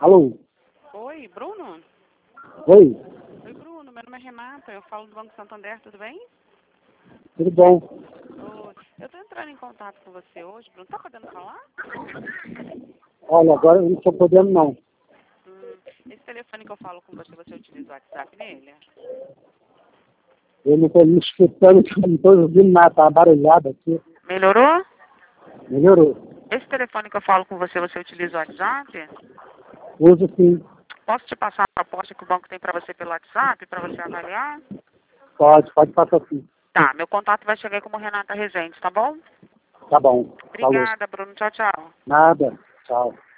Alô? Oi, Bruno? Oi? Oi, Bruno. Meu nome é Renata. Eu falo do Banco Santander, tudo bem? Tudo bom? Oi. Eu estou entrando em contato com você hoje, Bruno. Tá podendo falar? Olha, agora eu não estou podendo não. Esse telefone que eu falo com você, você utiliza o WhatsApp nele? Eu não estou me escutando, não estou ouvindo nada, tá barulhado aqui. Melhorou? Melhorou. Esse telefone que eu falo com você, você utiliza o WhatsApp? Uso sim. Posso te passar a proposta que o banco tem para você pelo WhatsApp, para você avaliar? Pode passar sim. Tá, meu contato vai chegar aí como Renata Rezende, tá bom? Tá bom. Falou. Obrigada, Bruno. Tchau, tchau. Nada. Tchau.